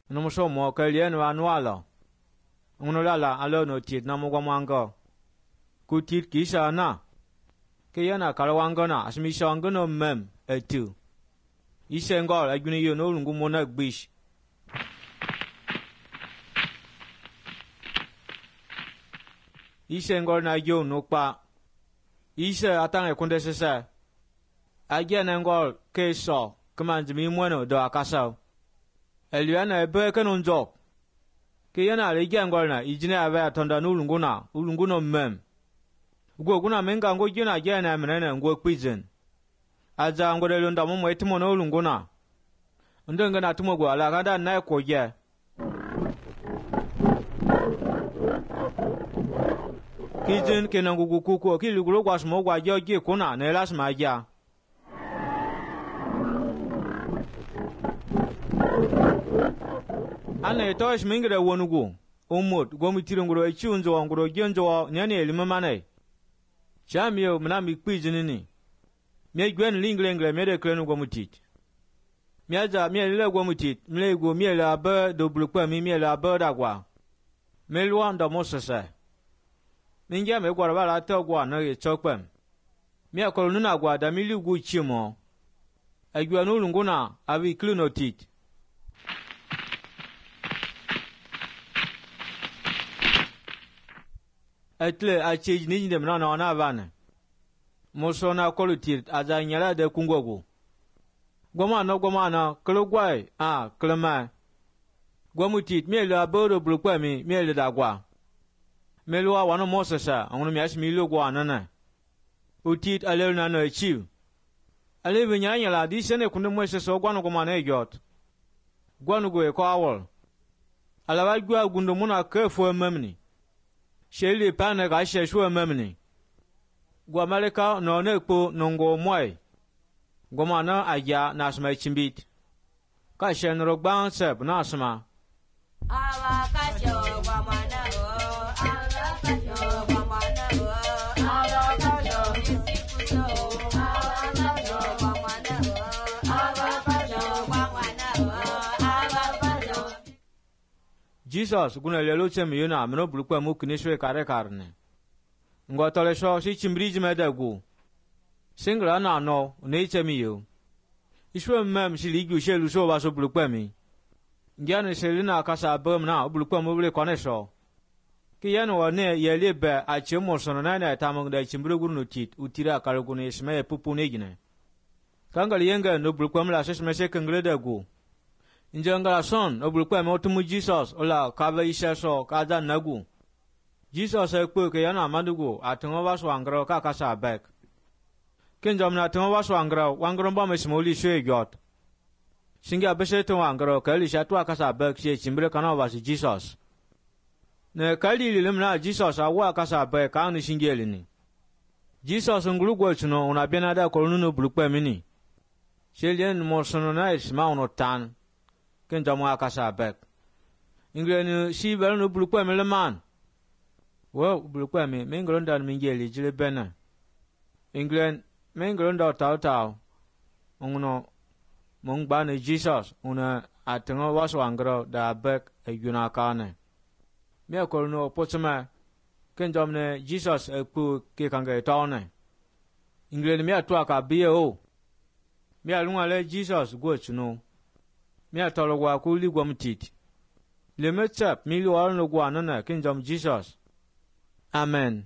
no mo so mo ke lien wa nwala ngono la alo no tit na mo gwa manga ku tit ki sa na ke yana kalawanga na asmi shanga no mem etu isengol aguni yo no lungu mo na gbish isengol na yo no pa ise atang e kunde sesa agena ngol ke so kamanjimi mono do akasa eliana ebe kenonjo ke yana le gengol na ijine aba tonda no ulungu no mem ugo kuna menga ngo jina jana menene ngo kwizen aja ngo de londa mo etimo no ulungu na ndenge na tumo go ala kada na ko je kijin kenangu kuku ki lugulo kwa smo gwa joje kuna na elas maja ana tosh mingre wonugo umut gomitiro ngoro echiunzo ngoro genzo nyane elimamane chamio mnami kwijinini mie gwen linglengre mede krenu gomutit miaja mie le gomutit mle go mie la ba do blukwa mi mie la ba dagwa melwa ndo mosese minja me gwara bala to gwa na ye chokpem mie ko nuna gwa da mili gu chimo agwa no lunguna abi klinotit etle a change ni dem na na vane mosona kolutir aza nyala de kungogo goma na klogwai a klema gomutit miele aboro blukwa mi miele dagwa melwa wano mosesa ngono mias milo gwa nana utit alelna no chiu alewe nyala di sene kunde mwese so gwano goma na ejot gwano go e ko awol alawa gwa gundo muna kefo memni sheli pane ga sheshu memni gwa maleka no nekpo nongo moy goma na aja na asma chimbit ka shen rogban sep na asma awa ka sho goma na o awa ka sho goma na o awa ka sho isiku so awa ka sho goma na o awa ka sho goma na o awa ka sho Jesus guna lelo chemi yona meno bulukwa mu kinishwe kare karne ngotole sho si chimbriji medagu singla na no ne chemi yo ishwe mem si ligyu shelu so ba so bulukwa mi ngane selina kasa bom na bulukwa mu bule konesho ki yano wane yele be a chemo sono na tamong da chimbrugu no tit utira kalgu ne sme pupu ne gine kangal yenga no bulukwa mla sesme se kangle dagu njangala son obulukwa mo tumu Jesus ola kava ishaso kaza nagu Jesus ekpo ke yana madugo atungo waso angro ka kasa bek kenjam na tungo waso angro wangro ba mesmoli shwe got singa bese to angro kali shatwa kasa bek she chimbre kana wasi Jesus ne kali lilimna Jesus awa kasa bek ka ni singeli ni Jesus ngulugo chuno una benada kolunu no bulukwa mini shelien mo sono na isma ono tan kenjam akasa bek ingren si bel no bulukwa meleman wo bulukwa mi mengronda mingeli jile bena ingren mengronda tau ngono mongba ne Jesus una atenga waso angro da bek ayuna kane me ko no potsama kenjam ne Jesus epu ke kange tawne ingren me atwa ka biye o me alunga le Jesus go chuno me atolo gwa ku li gwa mtiti le metap mi lo no gwa nana kenjam Jesus Amen.